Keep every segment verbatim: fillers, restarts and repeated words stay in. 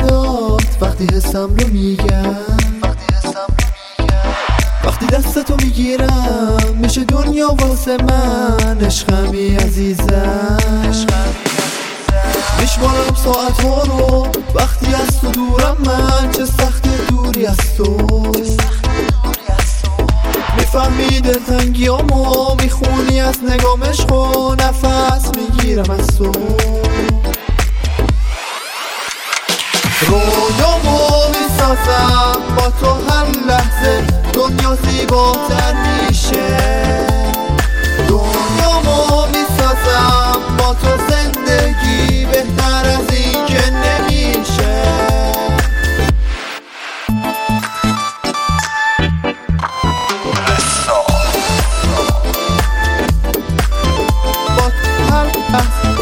صدات وقتی حسم رو میگم، وقتی دستتو میگیرم میشه دنیا واسه من. عشقمی عزیزم، میشمارم ساعت ها رو وقتی از تو دورم من. چه سخت دوری از تو، میفهمی دلتنگیامو، میخونی از نگام عشق و نفس میگیرم از تو. رویامو میسازم با تو هر لحظه، دنیا زیباتر میشه. دنیامو میسازم با تو، زندگی بهتر از این که نمیشه. با تو هر لحظه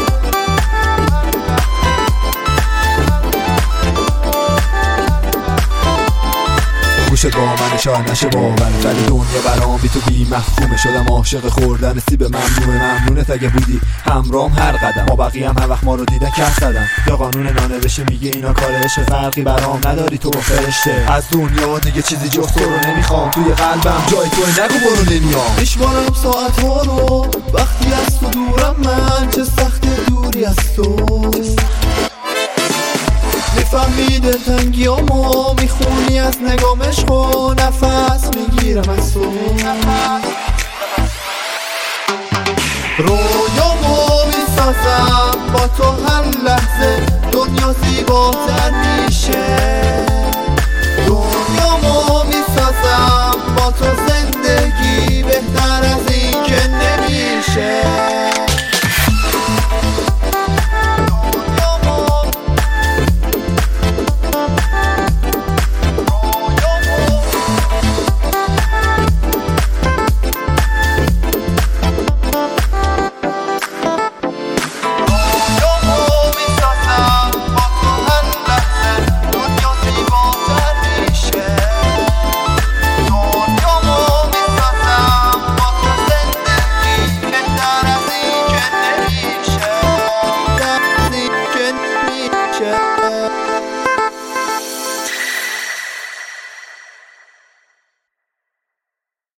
گوشت با من شاید نشه باور، ولی دنیا برام بی تو بی مفهومه. شدم عاشق خوردن سیب ممنونه. ممنونت اگه بودی همرام هر قدم. ما بقیه هم هر وقت ما رو دیدن کف زدن. یا قانون نانوشته میگه اینا کار عشق، فرقی برام نداری تو با فرشته. از دنیا دیگه چیزی جز تو رو نمیخوام، توی قلبم جای تو، نگو برو نمیام. میشمارم ساعت ها رو وقتی از تو دورم من. چه سخت دوری از تو، میفهمی دلتنگیامو، میخونی از نگام عشق و نفس میگیرم از تو. رویامو میسازم با تو هر لحظه، دنیا زیبا